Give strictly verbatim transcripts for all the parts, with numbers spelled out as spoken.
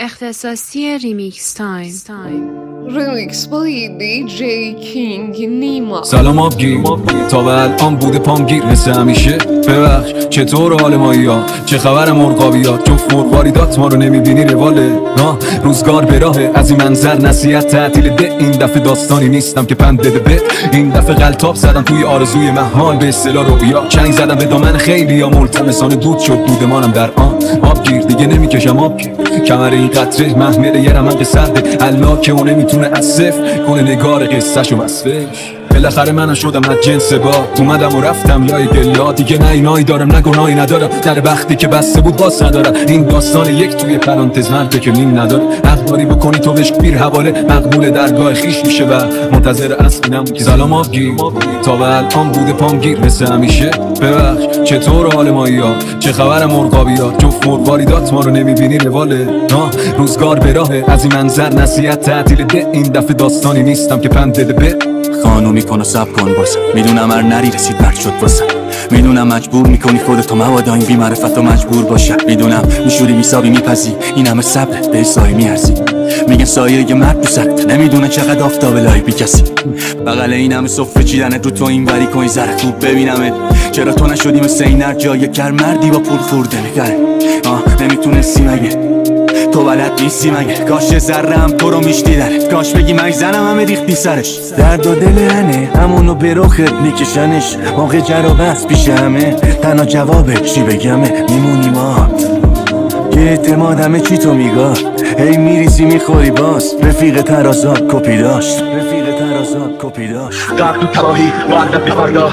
اختصاصی ریمیکس تایم ریمیکس بای دی جی کینگ نیما. سلام آبگیر تا به الان بوده پام گیر مثل همیشه. ببخش چطور حال مایی ها، چه خبر مرغابی ها؟ جفت مرغواریدات ما رو نمیبینی رواله ها. روزگار به راهه از این منظر نصیحت تعطیل ده. این دفعه داستانی نیستم که پند بده به. این دفعه غلطاب زدم توی آرزوی محال، به اصطلاح رویا چنگ زدم به دامن خیلی یا ملتمسانه دود شد دودمانم در آن. آبگیر دیگه نمیکشم آبگیر، کمر این قطره محمل یه رمق سرده. الله که اون نمیتونه از صفر کنه نگار قصه‌ش و وصفش. بالاخره منم شدم از جنس با اومدم و رفتم لای گلا. دیگه نه اینایی دارم نه گناهی ندارم، در بختی که بسته بود باز ندارم. این داستان یک توی پرانتز مرده که نیم نداره. حق داری بکنی تو بهش بیر حواله، مقبول درگاه خیش میشه و منتظر اصلی نمون. سلام آبگیر تا به الان بوده پام گیر مثل همیشه. ببخش چطور حال مایی ها، چه خبر مرغابی ها؟ جفت مرغواریدات ما رو نمیبینی رواله ها. روزگار به راهه از این منظر نصیحت تعطیل ده. این دفعه داستانی نیستم که پند بده به. خانو میکنه سب کن باسم، میدونم هر نری رسید برد شد باسم. میدونم مجبور میکنی خودتو مبادا این بی معرفتو مجبور باشم. میدونم میشوری میسابی میپذی این همه صبرت به سایه میارزی. میگن سایه یه مرد تو سرت نمیدونه چقدر آفتاب لای بی کسی. بغل این همه صفه چیدنت رو تو این وری کنی زره خوب ببینمت. چرا تو نشدی مثل این هر جای گر مردی با پول خورده نگره. آه نمیتونستی مگه تو بلد نیستی مگه؟ کاش ذره هم تو رو میشتیدن، کاش بگی من زنم همه ریختی سرش. درد و دل هنه همونو به رخت میکشنش. موقع جرا بس پیش همه تنها جوابه چی بگمه. میمونی ما یه اعتماد همه چی تو میگاه. هی میریزی میخوری باز رفیق ترازات کپی داشت. رفیق ترازات کپی داشت. قرد تو تباهی معدب بیفردا.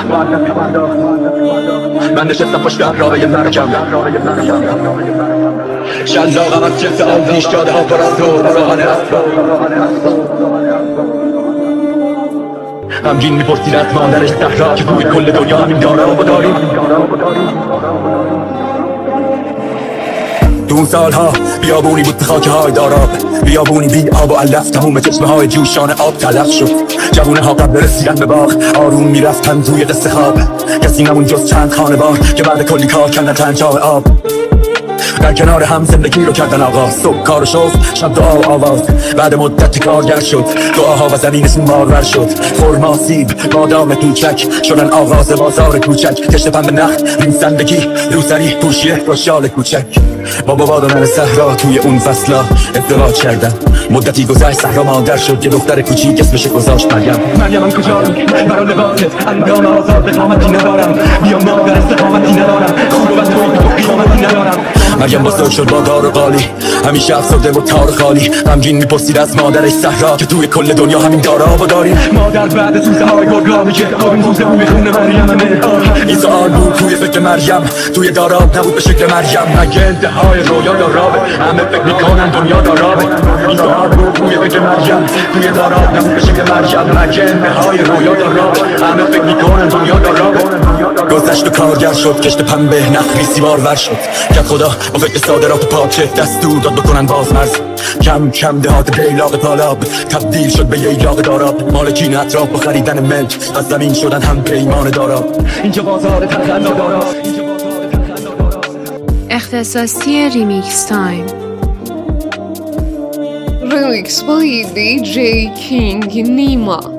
من نشستم پشت رابه مرکم، شلاقم از جنس آزیش جاده آپاراتور راهانه همگین میپرسید از مادرش صحرا که توی کل دنیا همین دارا و داریم. دون سالها بیابونی بود خاک های داراب، بیابونی بی آب و علف تموم چشمه های جوشان آب تلف شد. جوونه ها قبل رسیدن به باغ آروم میرفتن توی قصه خواب. کسی نمون جز چند خانوار که بعد کلی کار کندن چند چاه آب. در کنار هم زندگی رو کردن آغاز، صبح کار و شوف شب دعا و آواز. بعد مدتی کارگر شد دعاها و زمینشون بارور شد. خرما سیب بادام کوچک شدن آغاز بازار کوچک. کشت پنبه نخل ریزندگی روسری پوشیه با شال کوچک. بابا بادانر صحرا توی اون فصلا ازدواج کردن. مدتی گذشت صحرا مادر شد یه دختر کوچیک اسمش گذاشت مریم. مریم من کجا برا لباست اندام آزاد قامتی ندارم. بیا مادر استقامتی ندارم، خوب و توی قیامتی ندارم. مریم بزرگ شد با دار و قالی، همیشه افسرده و تار خالی. غمگین میپرسید از مادرش صحرا که توی کل دنیا همین دارا و داریم. مادر بعد سوزه های گرگا میگه آبین سوزه بوی خون مریم همه. این سوال بود توی فکر مریم، توی دارا نبود به شکل مریم. مگه انتهای رویا دارابه، همه فکر میکنن دنیا دارابه. این سوال بود توی فکر مریم، توی دارا نبود به شکل مریم. مگه انتهای رویا دارابه، همه فکر میکنن دنیا دارابه. گذشت و کارگر شد کشت پنبه نخلی سیبار ور شد. که خدا با فکر صادرات پاچه دستور داد بکنن بازمرز. کم کم دهات بیلاق پالاب تبدیل شد به یه یاغ داراب. مالکین اطراف با خریدن ملک از زمین شدن هم پیمان داراب. اینجا بازار تخلا داراب. اختصاصی ریمیکس تایم ریمیکس بای دی جی کینگ نیما.